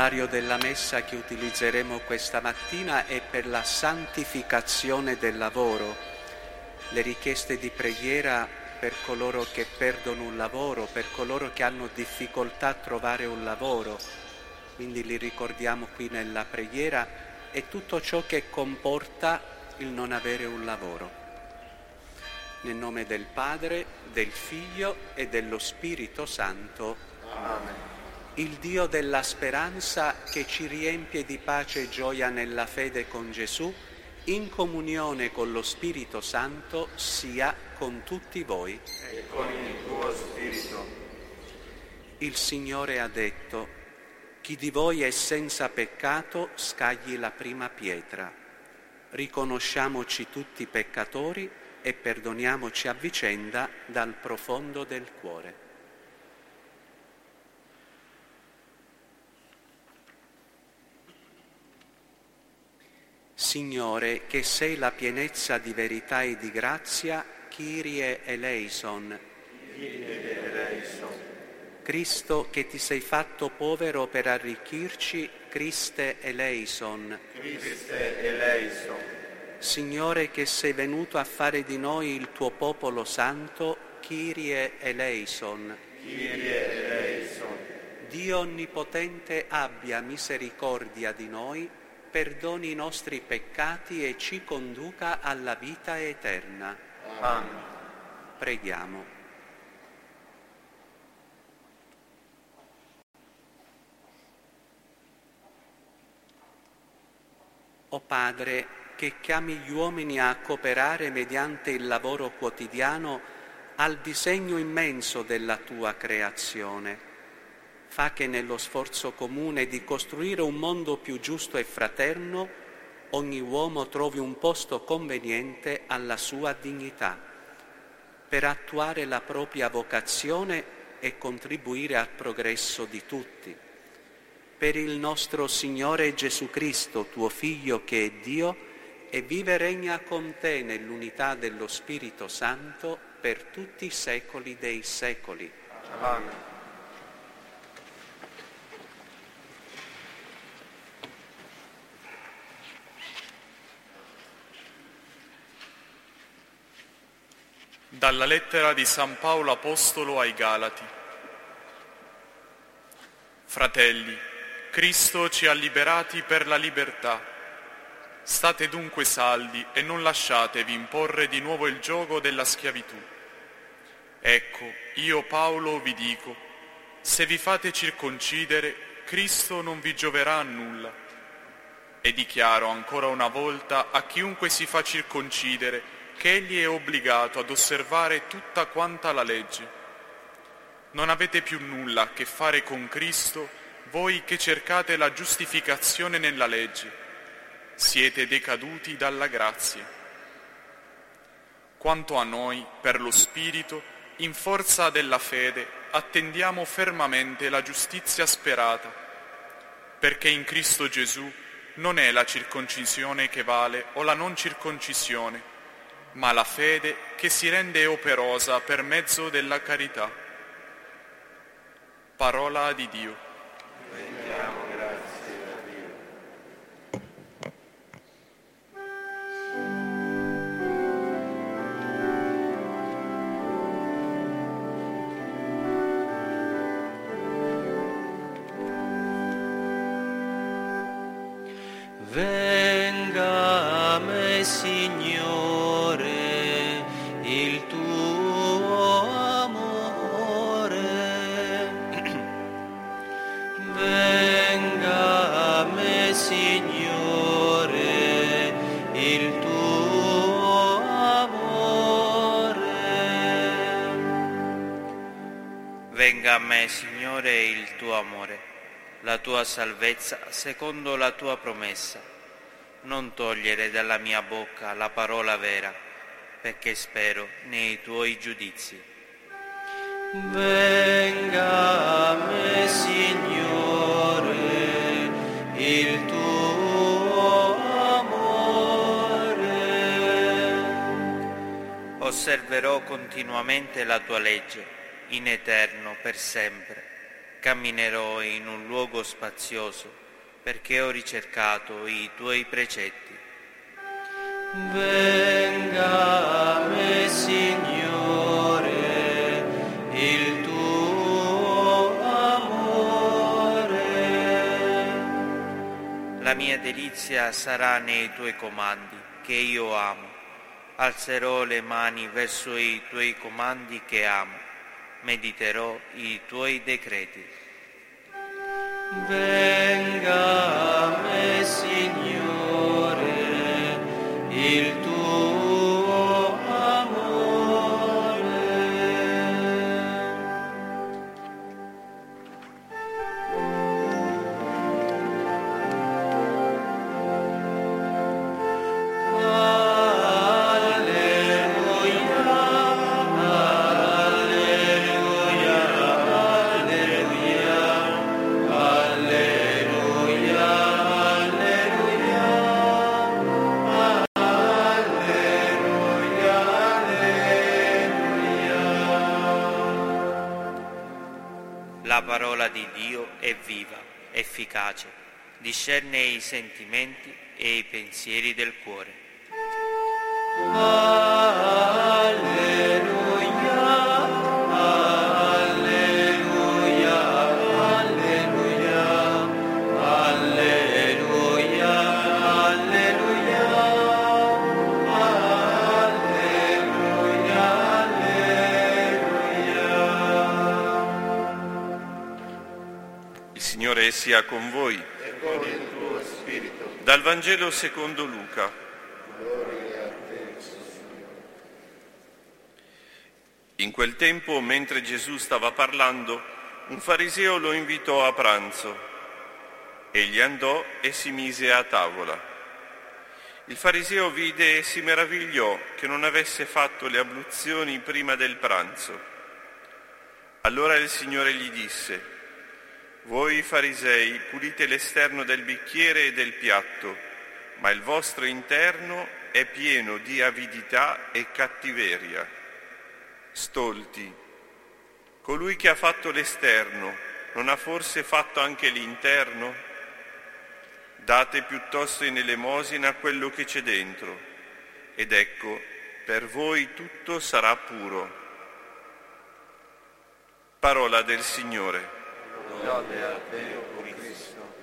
rosario della messa che utilizzeremo questa mattina è per la santificazione del lavoro. Le richieste di preghiera per coloro che perdono un lavoro, per coloro che hanno difficoltà a trovare un lavoro, quindi li ricordiamo qui nella preghiera, e tutto ciò che comporta il non avere un lavoro. Nel nome del Padre, del Figlio e dello Spirito Santo. Amen. Il Dio della speranza, che ci riempie di pace e gioia nella fede con Gesù, in comunione con lo Spirito Santo, sia con tutti voi. E con il tuo spirito. Il Signore ha detto: chi di voi è senza peccato scagli la prima pietra. Riconosciamoci tutti peccatori e perdoniamoci a vicenda dal profondo del cuore. Signore, che sei la pienezza di verità e di grazia, Kyrie eleison. Kyrie eleison. Cristo, che ti sei fatto povero per arricchirci, Christe eleison. Christe eleison. Signore, che sei venuto a fare di noi il tuo popolo santo, Kyrie eleison. Kyrie eleison. Dio onnipotente abbia misericordia di noi, perdoni i nostri peccati e ci conduca alla vita eterna. Amen. Preghiamo. O Padre, che chiami gli uomini a cooperare mediante il lavoro quotidiano al disegno immenso della tua creazione, fa che nello sforzo comune di costruire un mondo più giusto e fraterno ogni uomo trovi un posto conveniente alla sua dignità, per attuare la propria vocazione e contribuire al progresso di tutti. Per il nostro Signore Gesù Cristo, tuo Figlio che è Dio, e vive e regna con te nell'unità dello Spirito Santo per tutti i secoli dei secoli. Amen. Dalla lettera di San Paolo Apostolo ai Galati. Fratelli, Cristo ci ha liberati per la libertà. State dunque saldi e non lasciatevi imporre di nuovo il giogo della schiavitù. Ecco, io Paolo vi dico, se vi fate circoncidere, Cristo non vi gioverà a nulla. E dichiaro ancora una volta a chiunque si fa circoncidere che egli è obbligato ad osservare tutta quanta la legge. Non avete più nulla a che fare con Cristo, voi che cercate la giustificazione nella legge. Siete decaduti dalla grazia. Quanto a noi, per lo Spirito, in forza della fede, attendiamo fermamente la giustizia sperata, perché in Cristo Gesù non è la circoncisione che vale o la non circoncisione, ma la fede che si rende operosa per mezzo della carità. Parola di Dio. Rendiamo grazie a Dio. Venga a me, Signore, il tuo amore. Venga a me, Signore, il tuo amore. Venga a me, Signore, il tuo amore, la tua salvezza secondo la tua promessa. Non togliere dalla mia bocca la parola vera, perché spero nei tuoi giudizi. Venga a me, Signore, il tuo amore. Osserverò continuamente la tua legge, in eterno per sempre. camminerò in un luogo spazioso, perché ho ricercato i tuoi precetti. Venga a me, Signore, il tuo amore. La mia delizia sarà nei tuoi comandi, che io amo. Alzerò le mani verso i tuoi comandi che amo. Mediterò i tuoi decreti. Venga a me, Signore, il tuo amore. La parola di Dio è viva, efficace, discerne i sentimenti e i pensieri del cuore. Il Signore sia con voi. E con il tuo spirito. Dal Vangelo secondo Luca. Gloria a te, Signore. In quel tempo, mentre Gesù stava parlando, un fariseo lo invitò a pranzo. Egli andò e si mise a tavola. Il fariseo vide e si meravigliò che non avesse fatto le abluzioni prima del pranzo. Allora il Signore gli disse: voi farisei pulite l'esterno del bicchiere e del piatto, ma il vostro interno è pieno di avidità e cattiveria. Stolti, colui che ha fatto l'esterno non ha forse fatto anche l'interno? Date piuttosto in elemosina quello che c'è dentro, ed ecco, per voi tutto sarà puro. Parola del Signore. Lode a te, o Cristo.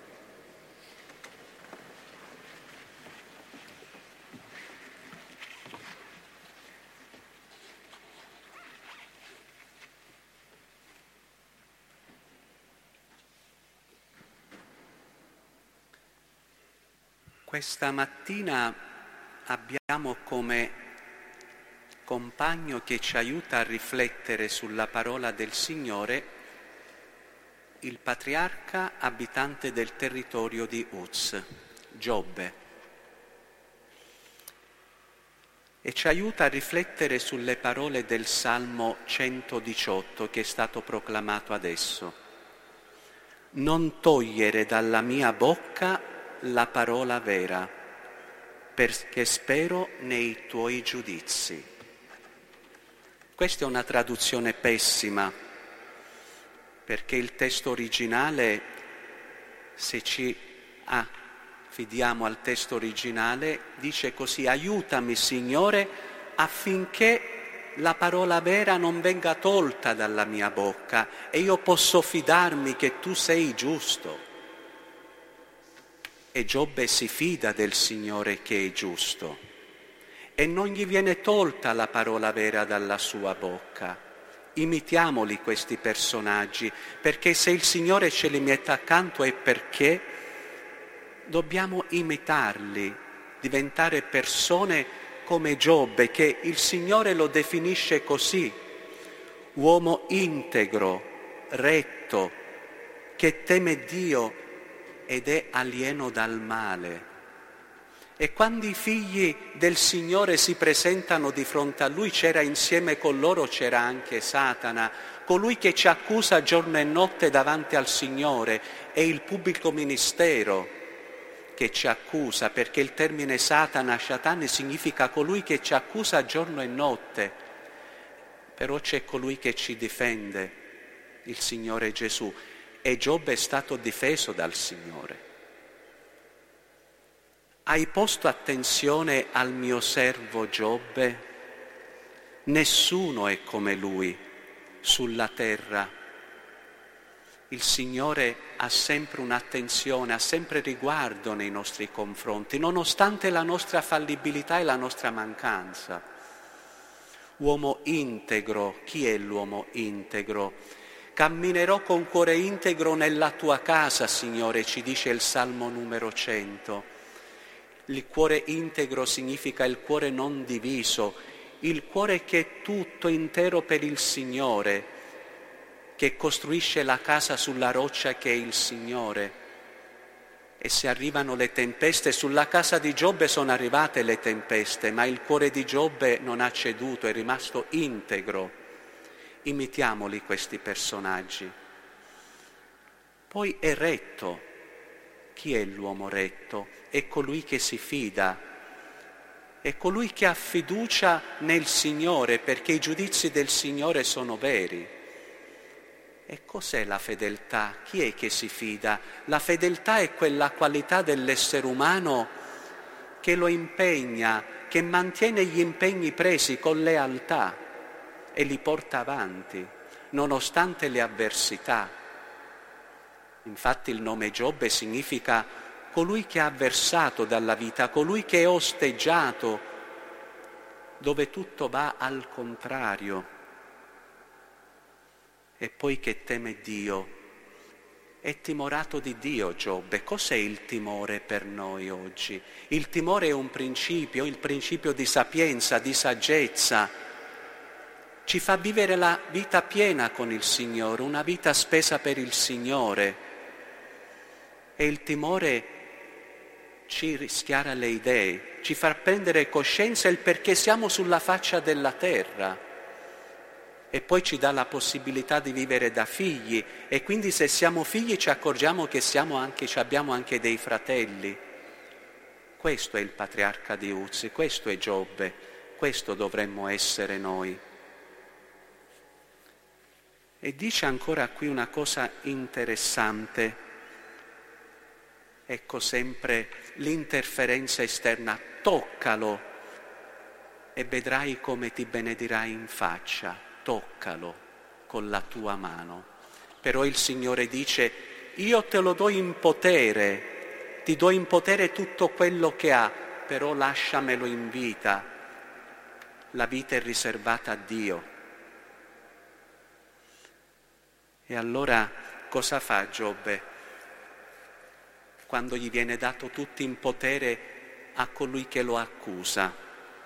Questa mattina abbiamo come compagno che ci aiuta a riflettere sulla parola del Signore il patriarca abitante del territorio di Uz, Giobbe, e ci aiuta a riflettere sulle parole del Salmo 118 che è stato proclamato adesso. Non togliere dalla mia bocca la parola vera, perché spero nei tuoi giudizi. Questa è una traduzione pessima, perché il testo originale, se ci affidiamo al testo originale, dice così: aiutami, Signore, affinché la parola vera non venga tolta dalla mia bocca e io posso fidarmi che tu sei giusto. E Giobbe si fida del Signore che è giusto e non gli viene tolta la parola vera dalla sua bocca. Imitiamoli questi personaggi, perché se il Signore ce li mette accanto è perché dobbiamo imitarli, diventare persone come Giobbe, che il Signore lo definisce così: uomo integro, retto, che teme Dio ed è alieno dal male. E quando i figli del Signore si presentano di fronte a Lui, c'era insieme con loro, c'era anche Satana, colui che ci accusa giorno e notte davanti al Signore, è il pubblico ministero che ci accusa, perché il termine Satana, Shatan, significa colui che ci accusa giorno e notte, però c'è colui che ci difende, il Signore Gesù, e Giobbe è stato difeso dal Signore. Hai posto attenzione al mio servo Giobbe? Nessuno è come lui sulla terra. Il Signore ha sempre un'attenzione, ha sempre riguardo nei nostri confronti, nonostante la nostra fallibilità e la nostra mancanza. Uomo integro, chi è l'uomo integro? Camminerò con cuore integro nella tua casa, Signore, ci dice il Salmo numero 100. Il cuore integro significa il cuore non diviso, il cuore che è tutto intero per il Signore, che costruisce la casa sulla roccia che è il Signore. E se arrivano le tempeste, sulla casa di Giobbe sono arrivate le tempeste, ma il cuore di Giobbe non ha ceduto, è rimasto integro. Imitiamoli questi personaggi. Poi è retto. Chi è l'uomo retto? È colui che si fida, è colui che ha fiducia nel Signore, perché i giudizi del Signore sono veri. E cos'è la fedeltà? Chi è che si fida? La fedeltà è quella qualità dell'essere umano che lo impegna, che mantiene gli impegni presi con lealtà e li porta avanti, nonostante le avversità. Infatti il nome Giobbe significa colui che ha avversato dalla vita, colui che è osteggiato, dove tutto va al contrario. E poi che teme Dio. È timorato di Dio Giobbe. Cos'è il timore per noi oggi? Il timore è un principio, il principio di sapienza, di saggezza. Ci fa vivere la vita piena con il Signore, una vita spesa per il Signore. E il timore ci rischiara le idee, ci fa prendere coscienza del perché siamo sulla faccia della terra. E poi ci dà la possibilità di vivere da figli, e quindi se siamo figli ci accorgiamo che abbiamo anche dei fratelli. Questo è il patriarca di Uz, questo è Giobbe, questo dovremmo essere noi. E dice ancora qui una cosa interessante, ecco sempre l'interferenza esterna, toccalo e vedrai come ti benedirai in faccia. Toccalo con la tua mano. Però il Signore dice, io te lo do in potere, ti do in potere tutto quello che ha, però lasciamelo in vita. La vita è riservata a Dio. E allora cosa fa Giobbe quando gli viene dato tutto in potere a colui che lo accusa?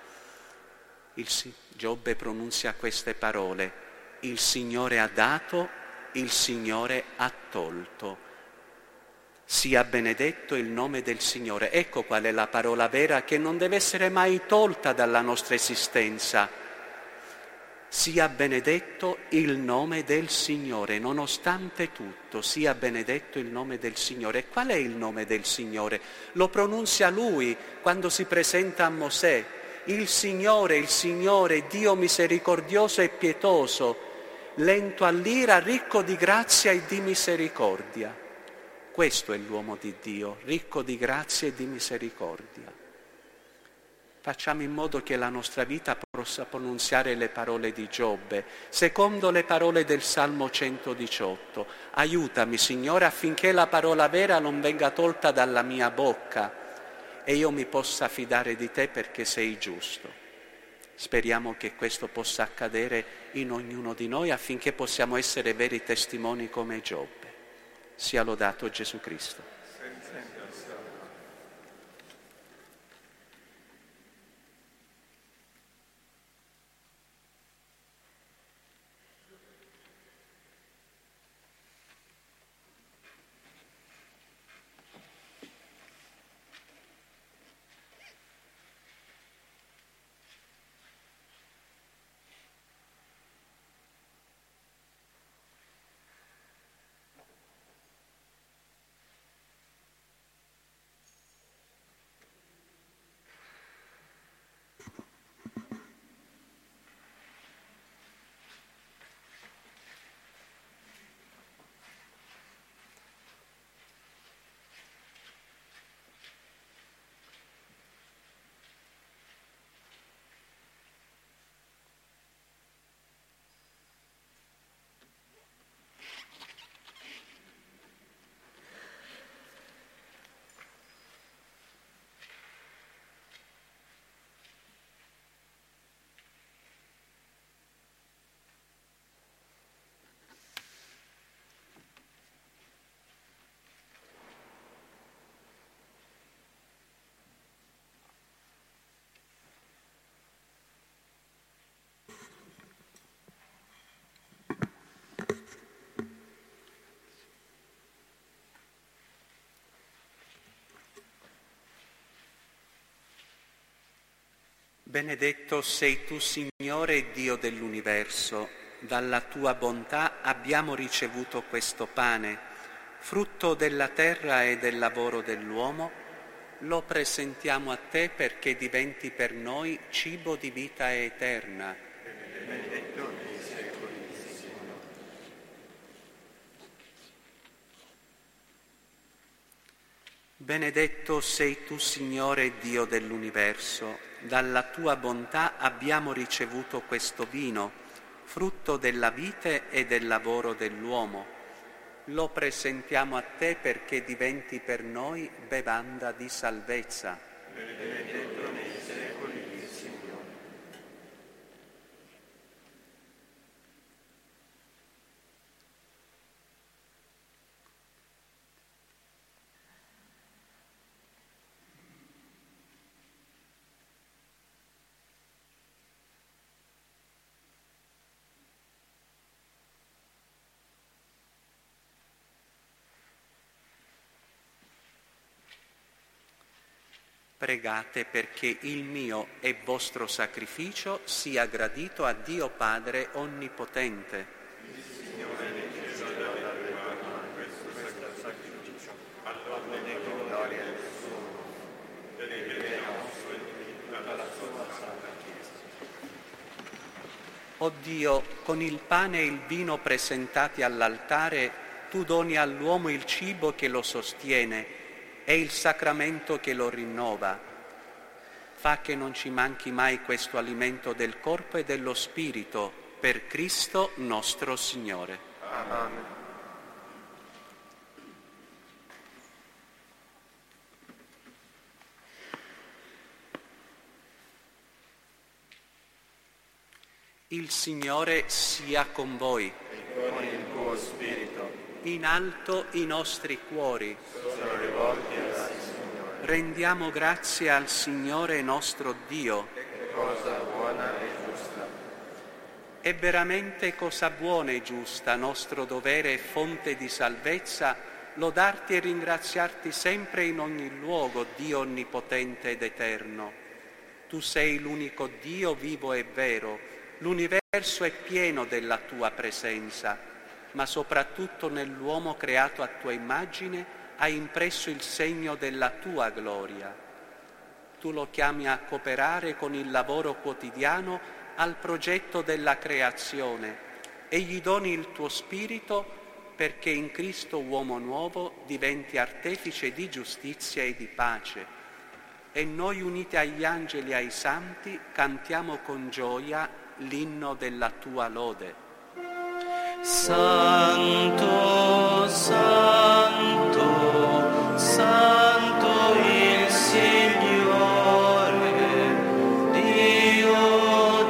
Giobbe pronunzia queste parole: il Signore ha dato, il Signore ha tolto. Sia benedetto il nome del Signore. Ecco qual è la parola vera che non deve essere mai tolta dalla nostra esistenza. Sia benedetto il nome del Signore, nonostante tutto, sia benedetto il nome del Signore. E qual è il nome del Signore? Lo pronunzia Lui quando si presenta a Mosè. Il Signore, Dio misericordioso e pietoso, lento all'ira, ricco di grazia e di misericordia. Questo è l'uomo di Dio, ricco di grazia e di misericordia. Facciamo in modo che la nostra vita possa pronunziare le parole di Giobbe, secondo le parole del Salmo 118. Aiutami, Signore, affinché la parola vera non venga tolta dalla mia bocca e io mi possa fidare di te perché sei giusto. Speriamo che questo possa accadere in ognuno di noi affinché possiamo essere veri testimoni come Giobbe. Sia lodato Gesù Cristo. Benedetto sei tu, Signore Dio dell'universo, dalla tua bontà abbiamo ricevuto questo pane, frutto della terra e del lavoro dell'uomo. Lo presentiamo a te perché diventi per noi cibo di vita eterna. Benedetto nei secoli, Signore. Benedetto sei tu, Signore Dio dell'universo, dalla tua bontà abbiamo ricevuto questo vino, frutto della vite e del lavoro dell'uomo. Lo presentiamo a te perché diventi per noi bevanda di salvezza. Benedetto nei secoli, Signore. Pregate perché il mio e vostro sacrificio sia gradito a Dio Padre Onnipotente. O Dio, con il pane e il vino presentati all'altare, tu doni all'uomo il cibo che lo sostiene e il sacramento che lo rinnova. Fa che non ci manchi mai questo alimento del corpo e dello spirito, per Cristo nostro Signore. Amen. Il Signore sia con voi. E con il tuo spirito. In alto i nostri cuori. Sono rivolti al Signore. Rendiamo grazie al Signore nostro Dio. Cosa buona e giusta. È veramente cosa buona e giusta, nostro dovere e fonte di salvezza, lodarti e ringraziarti sempre in ogni luogo, Dio onnipotente ed eterno. Tu sei l'unico Dio vivo e vero, l'universo è pieno della tua presenza, ma soprattutto nell'uomo creato a tua immagine hai impresso il segno della tua gloria. Tu lo chiami a cooperare con il lavoro quotidiano al progetto della creazione e gli doni il tuo spirito perché in Cristo uomo nuovo diventi artefice di giustizia e di pace. E noi uniti agli angeli e ai santi cantiamo con gioia l'inno della tua lode. Santo, santo, santo il Signore, Dio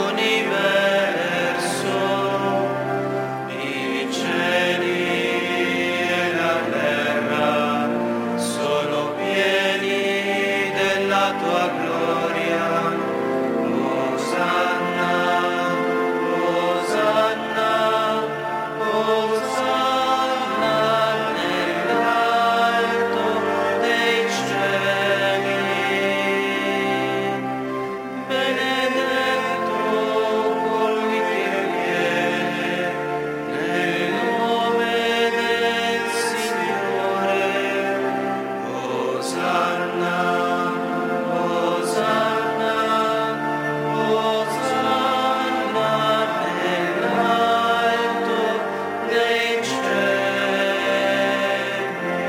dell'universo, i cieli e la terra sono pieni della tua gloria. Osanna, Osanna. Osanna nell'alto dei cieli, benedetto colui che viene nel nome del Signore. Osanna, Osanna, Osanna nell'alto dei cieli.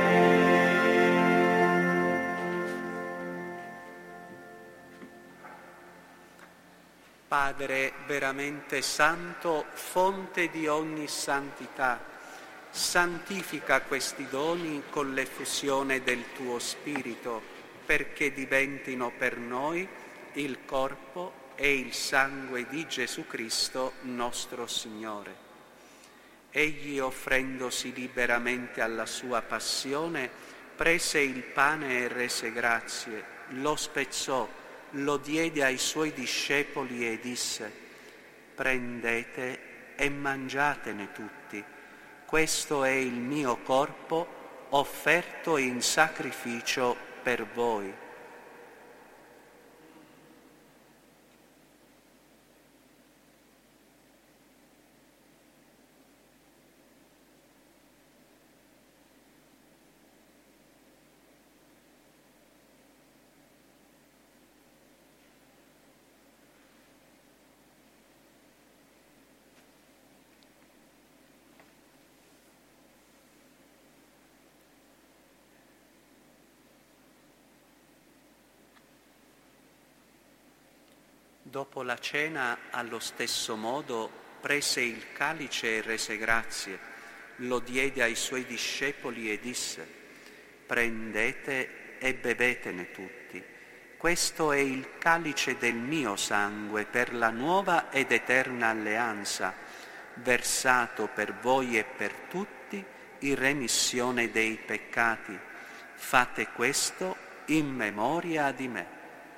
Padre veramente santo, fonte di ogni santità, santifica questi doni con l'effusione del tuo Spirito, perché diventino per noi il corpo e il sangue di Gesù Cristo nostro Signore. Egli, offrendosi liberamente alla sua passione, prese il pane e rese grazie, lo spezzò, lo diede ai suoi discepoli e disse: prendete e mangiatene tutti, questo è il mio corpo offerto in sacrificio per voi. Dopo la cena, allo stesso modo, prese il calice e rese grazie, lo diede ai suoi discepoli e disse: «Prendete e bevetene tutti. Questo è il calice del mio sangue per la nuova ed eterna alleanza, versato per voi e per tutti in remissione dei peccati. Fate questo in memoria di me».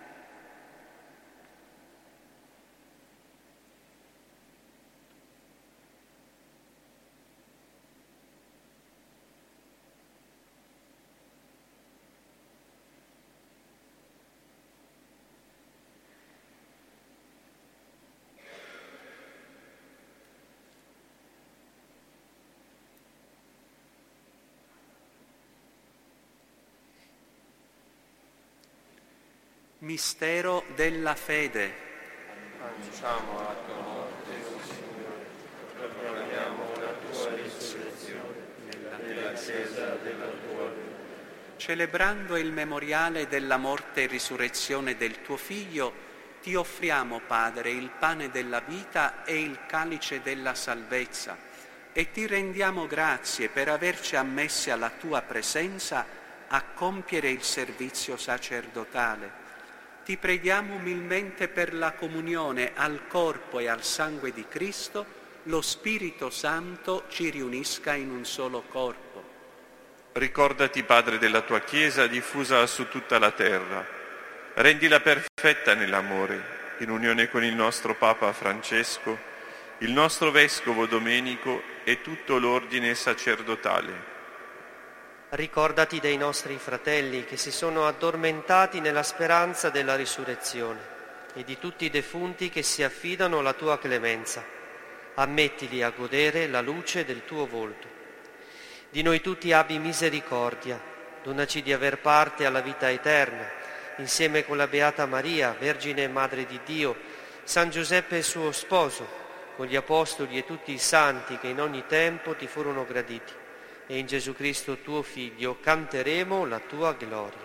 Mistero della fede. Annunciamo la tua morte, o Signore, proclamiamo la tua risurrezione nella Chiesa della tua vita. Celebrando il memoriale della morte e risurrezione del tuo Figlio, ti offriamo, Padre, il pane della vita e il calice della salvezza, e ti rendiamo grazie per averci ammessi alla tua presenza a compiere il servizio sacerdotale. Ti preghiamo umilmente per la comunione al corpo e al sangue di Cristo, lo Spirito Santo ci riunisca in un solo corpo. Ricordati, Padre, della tua Chiesa diffusa su tutta la terra. Rendila perfetta nell'amore, in unione con il nostro Papa Francesco, il nostro Vescovo Domenico e tutto l'ordine sacerdotale. Ricordati dei nostri fratelli che si sono addormentati nella speranza della risurrezione e di tutti i defunti che si affidano alla tua clemenza. Ammettili a godere la luce del tuo volto. Di noi tutti abbi misericordia, donaci di aver parte alla vita eterna, insieme con la Beata Maria, Vergine e Madre di Dio, San Giuseppe suo sposo, con gli Apostoli e tutti i santi che in ogni tempo ti furono graditi. E in Gesù Cristo tuo Figlio canteremo la tua gloria.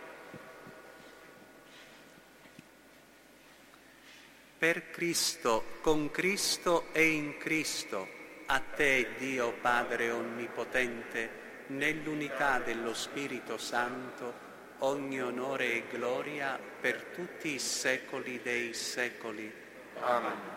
Per Cristo, con Cristo e in Cristo, a te, Dio Padre Onnipotente, nell'unità dello Spirito Santo, ogni onore e gloria per tutti i secoli dei secoli. Amen.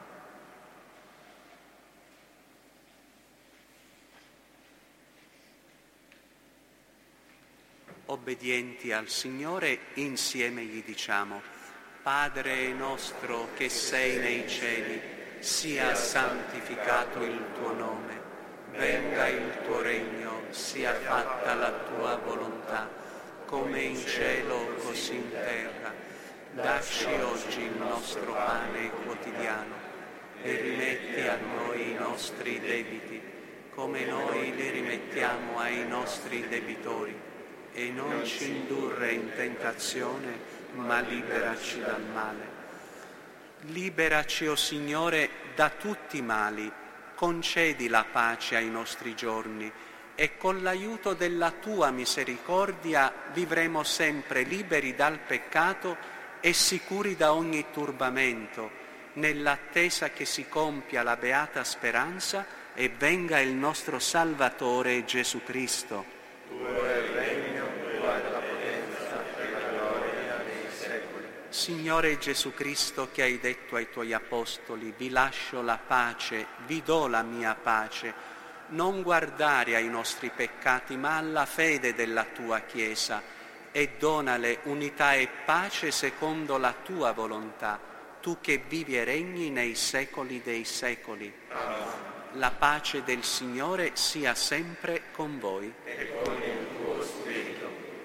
Obbedienti al Signore, insieme gli diciamo: Padre nostro che sei nei cieli, sia santificato il tuo nome, venga il tuo regno, sia fatta la tua volontà, come in cielo così in terra. Dacci oggi il nostro pane quotidiano e rimetti a noi i nostri debiti, come noi li rimettiamo ai nostri debitori. E non ci indurre in tentazione, ma liberaci dal male. Liberaci, o Signore, da tutti i mali, concedi la pace ai nostri giorni e con l'aiuto della tua misericordia vivremo sempre liberi dal peccato e sicuri da ogni turbamento, nell'attesa che si compia la beata speranza e venga il nostro Salvatore Gesù Cristo. Tuo è il regno, tua è la potenza e la gloria nei secoli. Signore Gesù Cristo, che hai detto ai tuoi apostoli: vi lascio la pace, vi do la mia pace, non guardare ai nostri peccati, ma alla fede della tua Chiesa, e donale unità e pace secondo la tua volontà, tu che vivi e regni nei secoli dei secoli. Amen. La pace del Signore sia sempre con voi. E con il tuo spirito.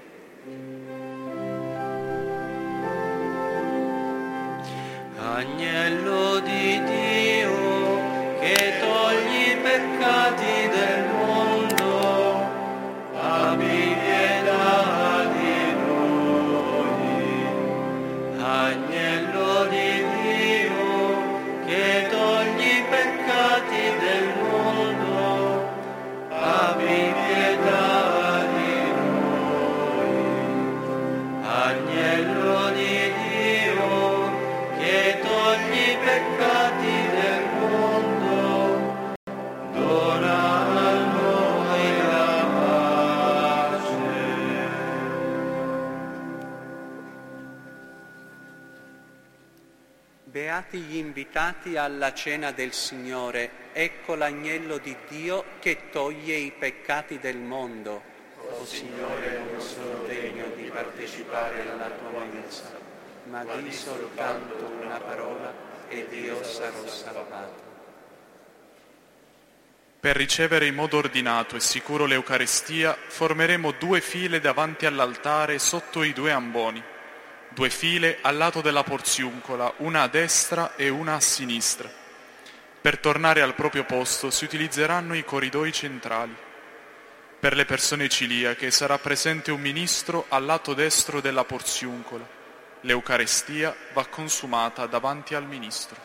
Agnello di Dio, che togli i peccati del mondo, abbi pietà di noi. Agnello di Dio, che togli i peccati del mondo, abbi pietà di noi. Agnello di Dio, che Beati gli invitati alla cena del Signore, ecco l'agnello di Dio che toglie i peccati del mondo. O Signore, non sono degno di partecipare alla tua mensa, Ma di soltanto una parola ed io sarò salvato. Per ricevere in modo ordinato e sicuro l'Eucaristia, formeremo 2 file davanti all'altare sotto i 2 amboni, 2 file al lato della porziuncola, una a destra e una a sinistra. Per tornare al proprio posto si utilizzeranno i corridoi centrali. Per le persone celiache sarà presente un ministro al lato destro della porziuncola. L'Eucaristia va consumata davanti al ministro.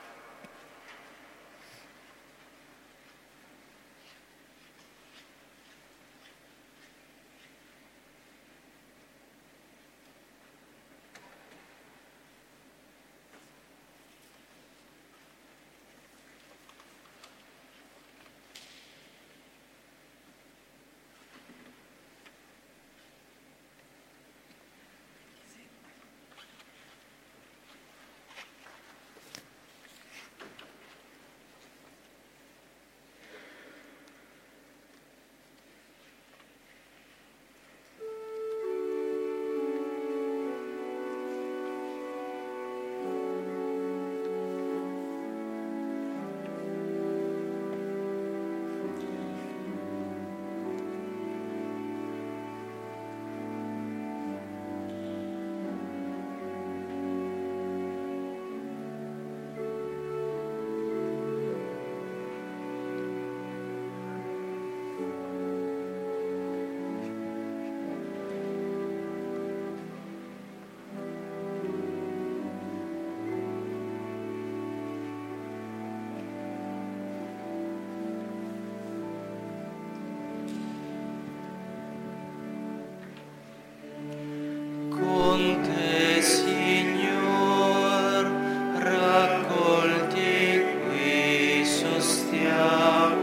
Con te, Signor, raccolti qui sostiamo,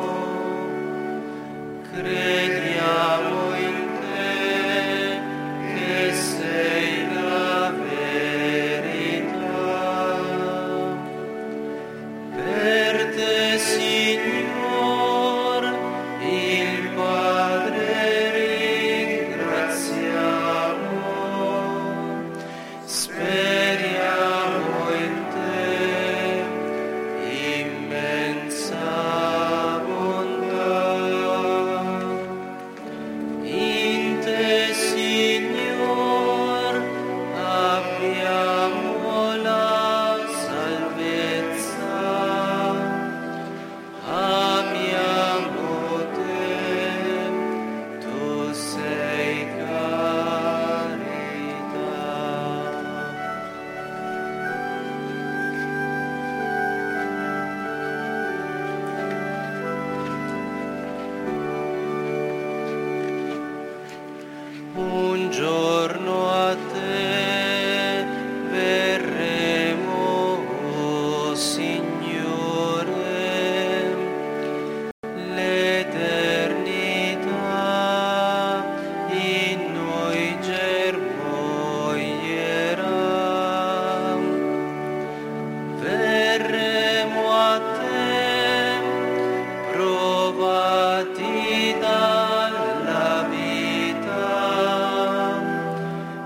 crediamo in te che sei la verità. Per te, Signor, il Padre ringraziamo. Speriamo in te, immensa bontà. In te, Signor, abbiamo la salvezza. Amiamo te, tu sei carità. Un giorno a te verremo, oh Signore, l'eternità in noi germoglierà. Verremo a te, provati dalla vita,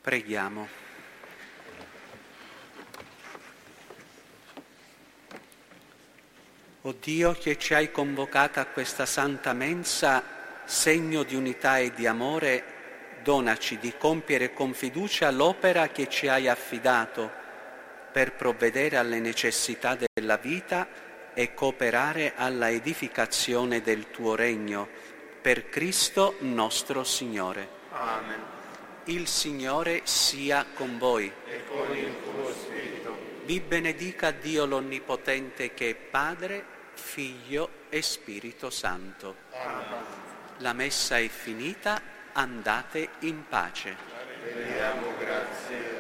Preghiamo. O Dio, che ci hai convocata a questa santa mensa, segno di unità e di amore, donaci di compiere con fiducia l'opera che ci hai affidato per provvedere alle necessità della vita e cooperare alla edificazione del tuo regno. Per Cristo nostro Signore. Amen. Il Signore sia con voi. E con il tuo spirito. Vi benedica Dio l'Onnipotente, che è Padre, Figlio e Spirito Santo. Amen. La messa è finita, andate in pace. Rendiamo grazie